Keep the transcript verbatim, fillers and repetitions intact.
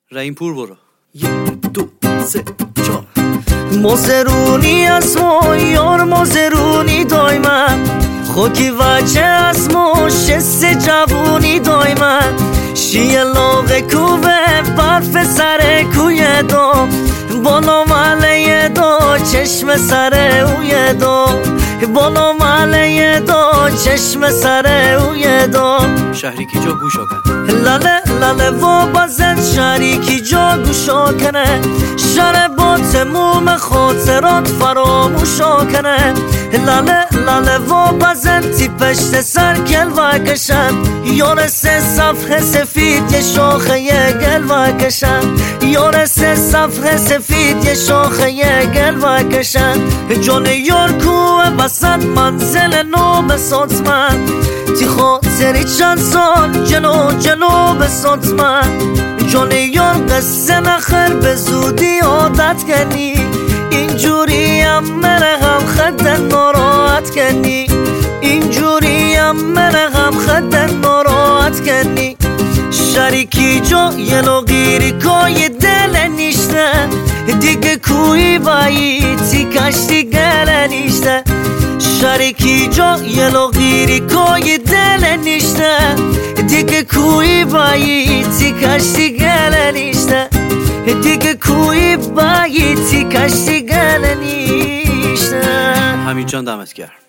رحیم پور برو. یک دو سه چهار. مزرونی از ما یار مزرونی دایما خوکی وجه از ما شست جوونی دایما شیه لاغ کوه برف سر کوی دو بالا مله دو چشم سر اوی دو بالا مله دو چشم سر اوی دو شهری کی جا گوشا کن لاله لاله و بازن شهری کی جا گوشا کنه شهر با تموم خاطرات فراموشا کنه لاله لاله و بازن تی پشت سر گل و کشن یار سه صفحه سفید یه شاخه یه گل و کشن یار سه صفحه سفید یه شاخه یه گل و کشن جان یار کوه بسن منزل نو بسات من تی خاطری چند سال جلو جلو بسات من جان یار قصه نخر به زودی عادت کنی اینجوری هم مره هم خد ناراحت کنی اینجوری هم مره هم خد ناراحت کنی شریکی جا یه لغیری کای دل نیشته دیگه کوی بایی تی کشتی گل نیشته شریکی جا یه لغیری کای دل نیشته دیگه کوی بایی تی کشتی گل نیشته دیگه کوی بایی تی کشتی گل نیشته. حمید جان دمت گرم.